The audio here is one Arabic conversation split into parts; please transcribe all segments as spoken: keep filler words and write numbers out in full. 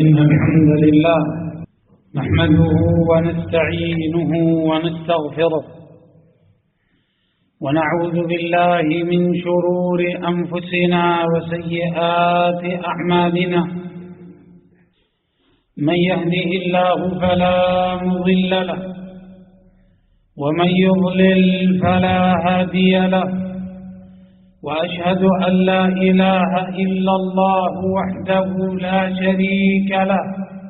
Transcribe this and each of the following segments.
إن الحمد لله نحمده ونستعينه ونستغفره ونعوذ بالله من شرور أنفسنا وسيئات أعمالنا. من يهده الله فلا مضل له ومن يضلل فلا هادي له، وأشهد أن لا إله إلا الله وحده لا شريك له،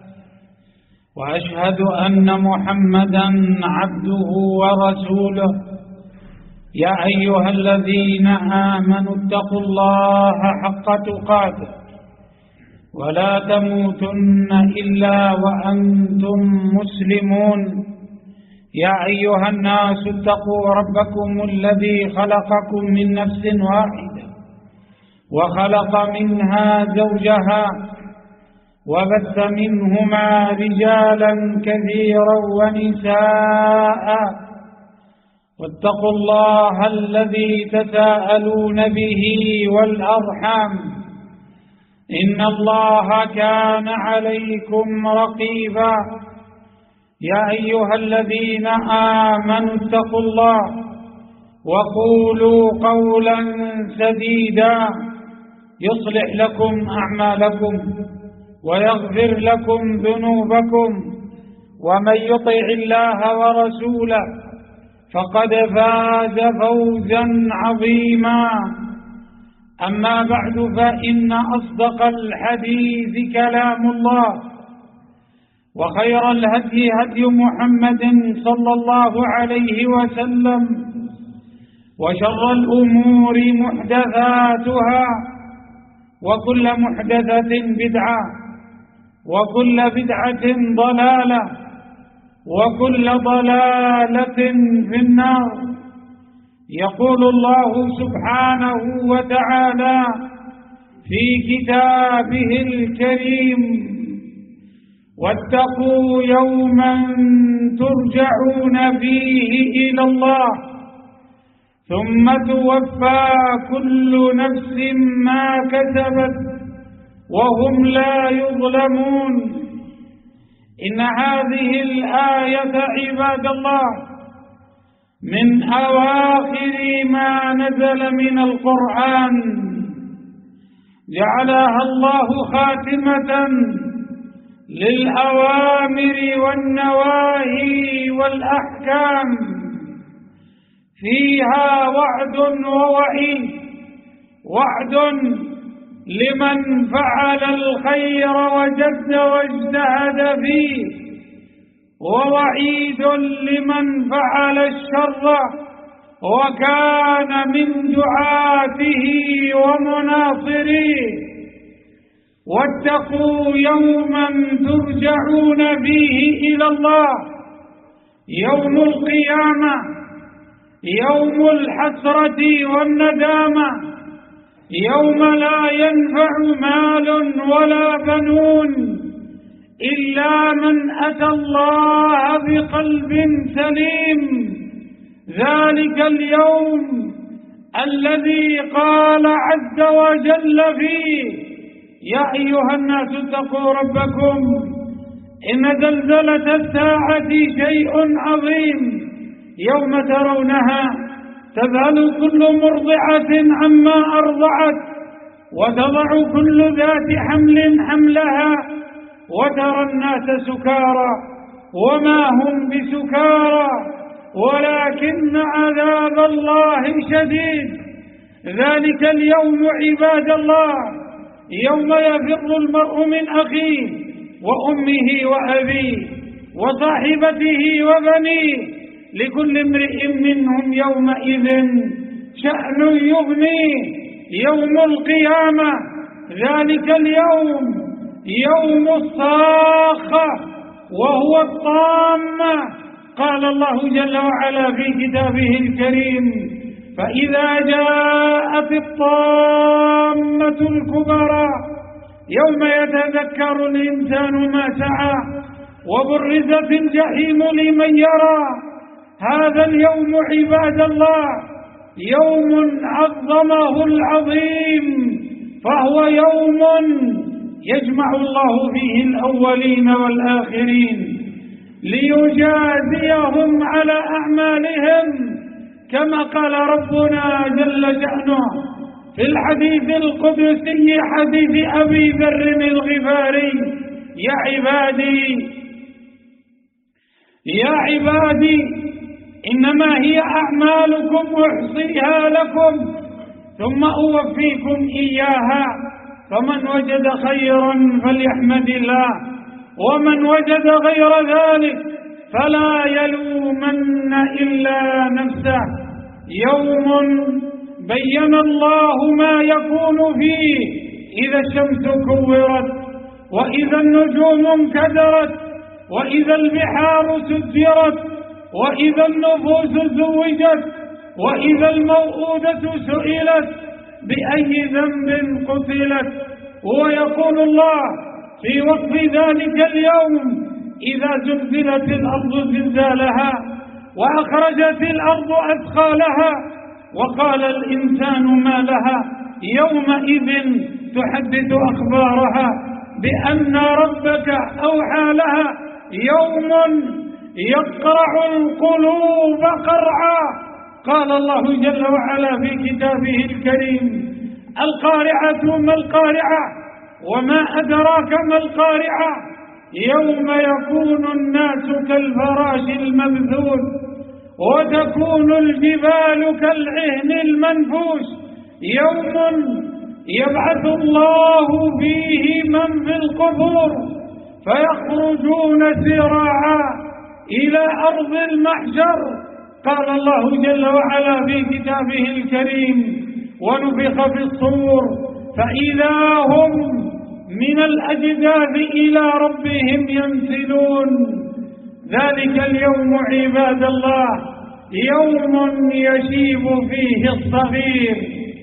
وأشهد أن محمدا عبده ورسوله. يا أيها الذين آمنوا اتقوا الله حق تقاته ولا تموتن إلا وأنتم مسلمون. يا أيها الناس اتقوا ربكم الذي خلقكم من نفس واحدة وخلق منها زوجها وبث منهما رجالا كثيرا ونساء، واتقوا الله الذي تساءلون به والأرحام إن الله كان عليكم رقيبا. يا أيها الذين آمنوا اتقوا الله وقولوا قولا سديدا يصلح لكم أعمالكم ويغفر لكم ذنوبكم، ومن يطع الله ورسوله فقد فاز فوزا عظيما. أما بعد، فإن أصدق الحديث كلام الله، وخير الهدي هدي محمد صلى الله عليه وسلم، وشر الأمور محدثاتها، وكل محدثة بدعة، وكل بدعة ضلالة، وكل ضلالة في النار. يقول الله سبحانه وتعالى في كتابه الكريم: واتقوا يوما ترجعون فيه إلى الله ثم توفى كل نفس ما كسبت وهم لا يظلمون. إن هذه الآية عباد الله من أواخر ما نزل من القرآن، جعلها الله خاتمة للأوامر والنواهي والأحكام، فيها وعد ووعيد. وعد لمن فعل الخير وجد واجتهد فيه، ووعيد لمن فعل الشر وكان من دعاته ومناصريه. واتقوا يوما ترجعون فيه إلى الله، يوم القيامة، يوم الحسرة والندامة، يوم لا ينفع مال ولا بنون إلا من أتى الله بقلب سليم. ذلك اليوم الذي قال عز وجل فيه: يا أيها الناس اتقوا ربكم إن زلزلة الساعة شيء عظيم، يوم ترونها تذهل كل مرضعة عما أرضعت وتضع كل ذات حمل حملها وترى الناس سكارى وما هم بسكارى ولكن عذاب الله شديد. ذلك اليوم عباد الله يوم يفر المرء من أخيه وأمه وأبيه وصاحبته وبنيه، لكل امرئ منهم يومئذ شأن يغنيه. يوم القيامة ذلك اليوم يوم الصاخة وهو الطامة. قال الله جل وعلا في كتابه الكريم: فإذا جاءت الطامة الكبرى يوم يتذكر الإنسان ما سعى وبرزت الجحيم لمن يرى. هذا اليوم عباد الله يوم عظمه العظيم، فهو يوم يجمع الله فيه الأولين والآخرين ليجازيهم على أعمالهم، كما قال ربنا جل شأنه في الحديث القدسي حديث أبي ذر الغفاري: يا عبادي يا عبادي إنما هي أعمالكم أحصيها لكم ثم أوفيكم إياها، فمن وجد خيرا فليحمد الله، ومن وجد غير ذلك فلا يلومن إلا نفسه. يوم بين الله ما يكون فيه: إذا الشمس كورت، وإذا النجوم انكدرت، وإذا البحار سجرت، وإذا النفوس زوجت، وإذا الموءودة سئلت بأي ذنب قتلت. ويقول الله في وصف ذلك اليوم: إذا زلزلت الأرض زلزالها وأخرجت الأرض أثقالها وقال الإنسان ما لها يومئذ تحدث أخبارها بأن ربك أوحى لها. يوم يقرع القلوب قرعا. قال الله جل وعلا في كتابه الكريم: القارعة ما القارعة وما أدراك ما القارعة، يوم يكون الناس كالفراش المبثوث وتكون الجبال كالعهن المنفوش. يوم يبعث الله فيه من في القبور فيخرجون سراعا إلى أرض المحشر. قال الله جل وعلا في كتابه الكريم: ونفخ في الصور فإذا هم من الأجداث إلى ربهم ينسلون. ذلك اليوم عباد الله يوم يشيب فيه الصغير،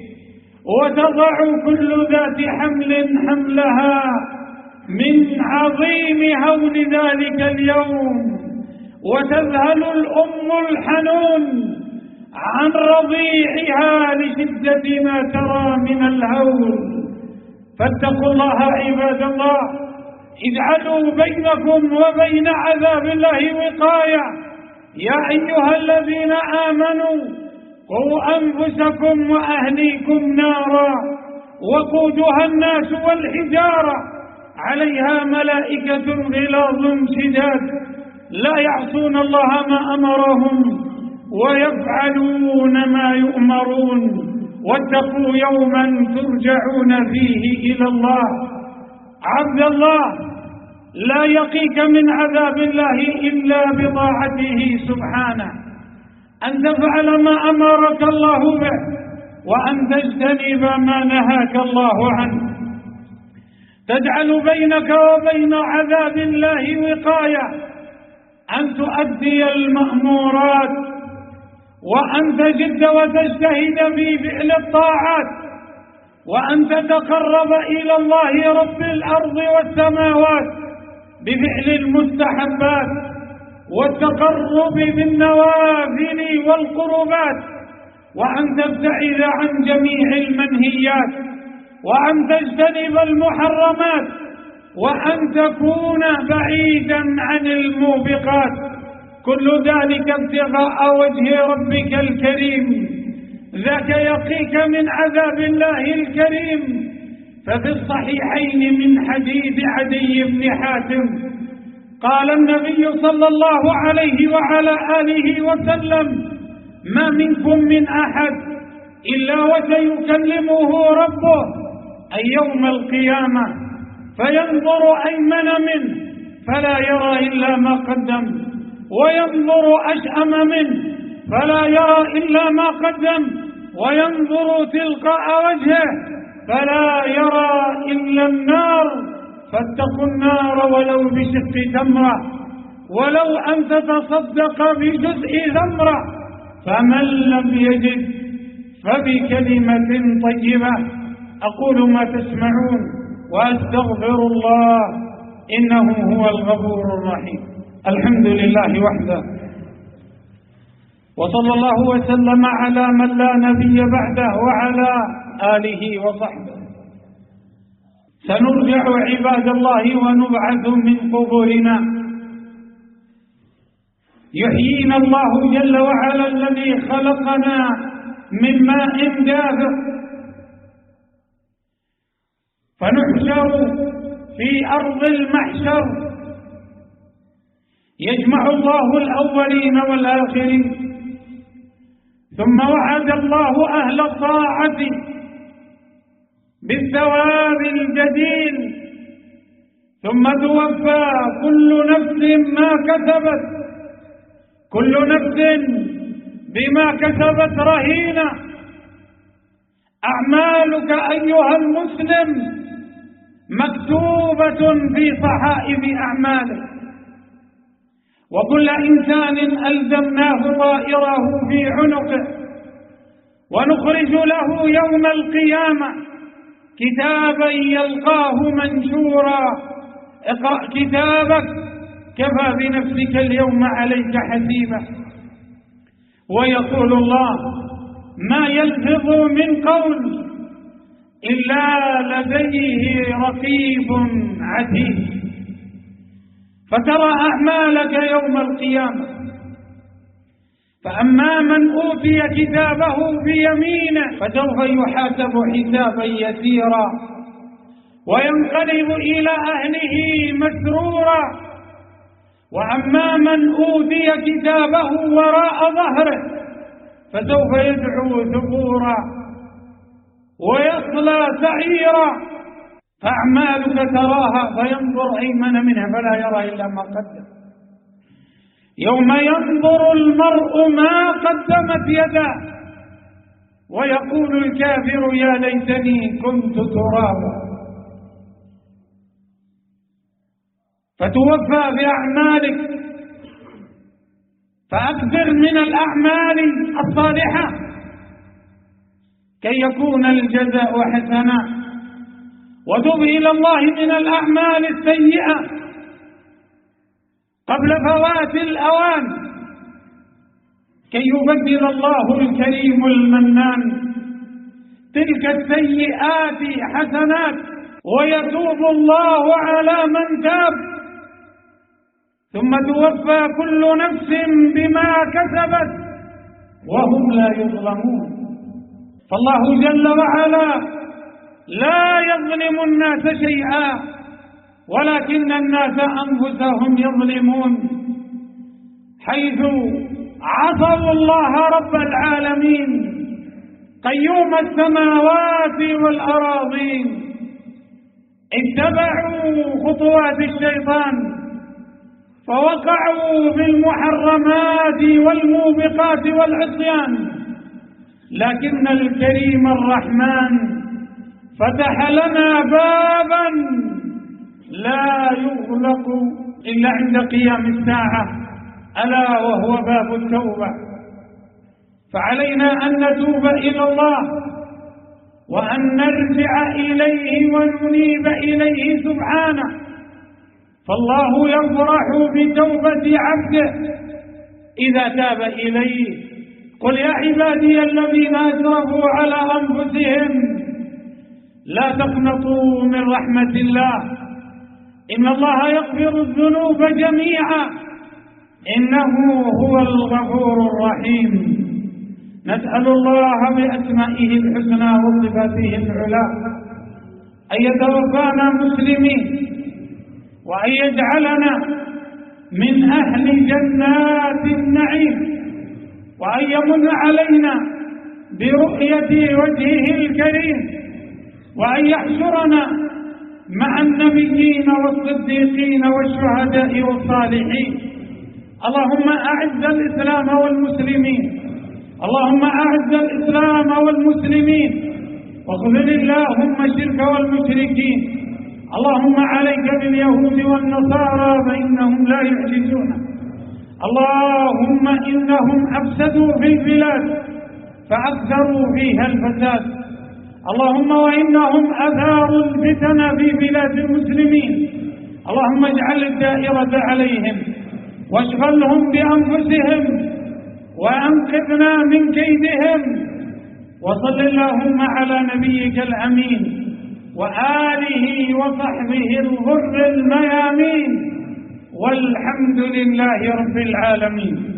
وتضع كل ذات حمل حملها من عظيم هول ذلك اليوم، وتذهل الأم الحنون عن رضيعها لشدة ما ترى من الهول. فاتقوا الله عباد الله، اجعلوا بينكم وبين عذاب الله وقاية. يا أيها الذين آمنوا قوا أنفسكم وأهليكم نارا وقودها الناس والحجارة عليها ملائكة غلاظ شداد لا يعصون الله ما أمرهم ويفعلون ما يؤمرون. واتقوا يوما ترجعون فيه إلى الله. عبد الله، لا يقيك من عذاب الله إلا بطاعته سبحانه، أن تفعل ما أمرك الله به وأن تجتنب ما نهاك الله عنه. تجعل بينك وبين عذاب الله وقاية، أن تؤدي المأمورات وأن تجد وتجتهد في فعل الطاعات، وأن تتقرب إلى الله رب الأرض والسماوات بفعل المستحبات والتقرب بالنوافل والقربات، وأن تبتعد عن جميع المنهيات، وأن تجتنب المحرمات، وأن تكون بعيدا عن الموبقات. كل ذلك ابتغاء وجه ربك الكريم، ذاك يقيك من عذاب الله الكريم. ففي الصحيحين من حديث عدي بن حاتم قال النبي صلى الله عليه وعلى آله وسلم: ما منكم من أحد إلا وسيكلمه ربه أي يوم القيامة، فينظر أيمن منه فلا يرى إلا ما قدم، وينظر أشأم منه فلا يرى إلا ما قدم، وينظر تلقاء وجهه فلا يرى إلا النار. فاتقوا النار ولو بشق تمرة، ولو أن تتصدق بجزء ثمرة، فمن لم يجد فبكلمة طيبة. أقول ما تسمعون وأستغفر الله إنه هو الغفور الرحيم. الحمد لله وحده، وصلى الله وسلم على من لا نبي بعده وعلى آله وصحبه. سنرجع عباد الله ونبعث من قبورنا. يحيينا الله جل وعلا الذي خلقنا من ماء دافق، فنحشر في أرض المحشر، يجمع الله الأولين والآخرين. ثم وعد الله أهل الطاعة بالثواب الجزيل، ثم توفى كل نفس ما كسبت، كل نفس بما كسبت رهينة. أعمالك أيها المسلم مكتوبة في صحائف أعمالك، وكل إنسان ألزمناه طائره في عنقه، ونخرج له يوم القيامة كتابا يلقاه منشورا. اقرأ كتابك كفى بنفسك اليوم عليك حسيبا. ويقول الله: ما يلفظ من قول إلا لديه رقيب عتيد. فترى أعمالك يوم القيامة، فأما من أوتي كتابه بيمينه فسوف يحاسب حسابا يسيرا وينقلب إلى أهله مسرورا، وأما من أوتي كتابه وراء ظهره فسوف يدعو ثبورا ويصلى سعيرا. فأعمالك تراها فينظر أيمن منها فلا يرى إلا ما قدم. يوم ينظر المرء ما قدمت يداه ويقول الكافر يا ليتني كنت ترابا. فتوفى بأعمالك، فأكثر من الأعمال الصالحة كي يكون الجزاء حسنا، وتب إلى الله من الأعمال السيئة قبل فوات الأوان كي يبدل الله الكريم المنان تلك السيئات حسنات، ويتوب الله على من تاب. ثم توفى كل نفس بما كسبت وهم لا يظلمون. فالله جل وعلا لا يظلم الناس شيئا، ولكن الناس أنفسهم يظلمون، حيث عصوا الله رب العالمين قيوم السماوات والأراضين، اتبعوا خطوات الشيطان فوقعوا في المحرمات والموبقات والعصيان. لكن الكريم الرحمن فتح لنا بابا لا يغلق إلا عند قيام الساعة، ألا وهو باب التوبة. فعلينا أن نتوب إلى الله وأن نرجع إليه وننيب إليه سبحانه، فالله يفرح بتوبة عبده إذا تاب إليه. قل يا عبادي الذين أسرفوا على أنفسهم لا تقنطوا من رحمة الله، إن الله يغفر الذنوب جميعا إنه هو الغفور الرحيم. نسأل الله بأسمائه الحسنى وصفاته العلى أن يتوفانا مسلمين، وأن يجعلنا من أهل جنات النعيم، وأن يمن علينا برؤية وجهه الكريم، وأن يحشرنا مع النبيين والصديقين والشهداء والصالحين. اللهم أعز الإسلام والمسلمين، اللهم أعز الإسلام والمسلمين، واخذل اللهم الشرك والمشركين. اللهم عليك باليهود والنصارى فإنهم لا يعجزون. اللهم إنهم أفسدوا في البلاد فأكثروا فيها الفساد. اللهم وإنهم أثاروا الفتن في بلاد المسلمين. اللهم اجعل الدائرة عليهم واشغلهم بأنفسهم وأنقذنا من كيدهم. وصل اللهم على نبيك الأمين وآله وصحبه الغر الميامين، والحمد لله رب العالمين.